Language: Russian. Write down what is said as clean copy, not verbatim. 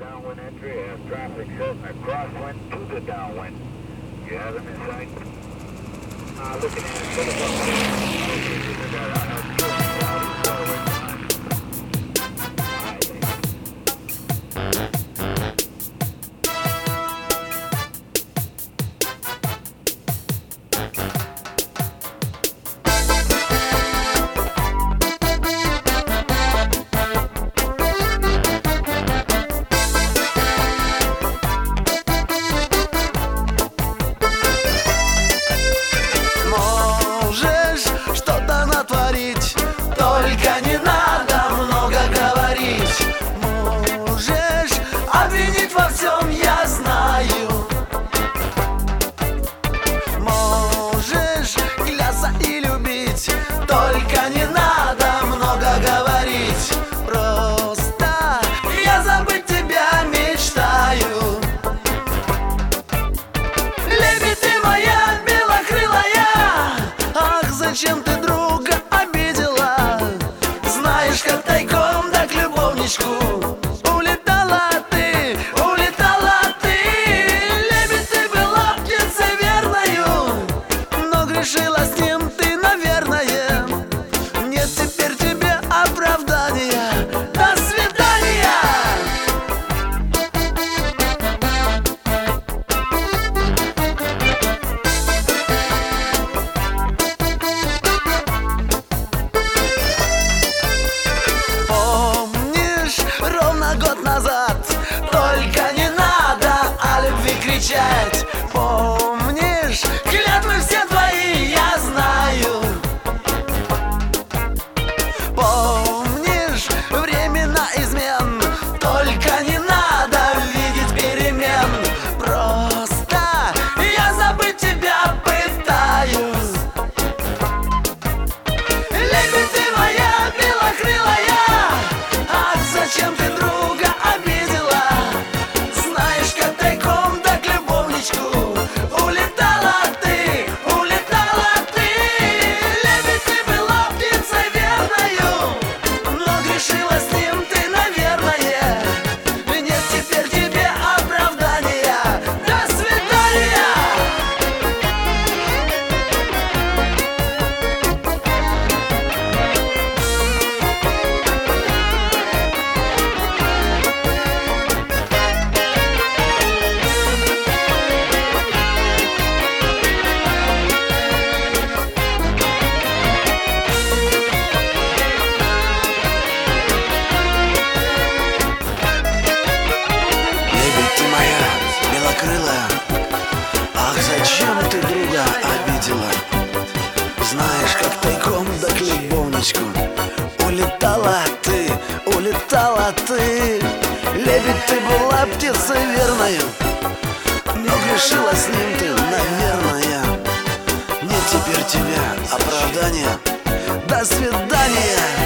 downwind entry as traffic set a crosswind to the downwind. You have them in sight? Looking at it. Только не надо много говорить. Можешь обвинить во всем, я знаю. Можешь клясться и любить. Только не надо много говорить. Просто я забыть тебя мечтаю. Лебедь ты моя белокрылая. Ах, зачем ты друга обидела? Знаешь, как тайком да к любовничку улетала ты, лебедь ты была птицей верною, но грешила с ним ты, наверное. Нет теперь тебе оправдания. До свидания. Ровно год назад только не надо о любви кричать. Помнишь, клятвы все твои, я знаю. Помнишь, времена измен. Только не надо видеть перемен. Просто я забыть тебя пытаюсь. Лебедь ты моя белокрылая. Ах, зачем ты друга обидела? Знаешь, как тайком да к любовничку улетала ты, лебедь ты была птицей верною, но грешила с ним ты, наверное. Нет теперь тебе оправдания. До свидания. Лебедь ты моя белокрылая. Ах, зачем ты друга обидела? Знаешь, как тайком да к любовничку улетала ты, лебедь ты была птицей верною, но грешила с ним ты, наверное. Нет теперь тебя оправдания. До свидания.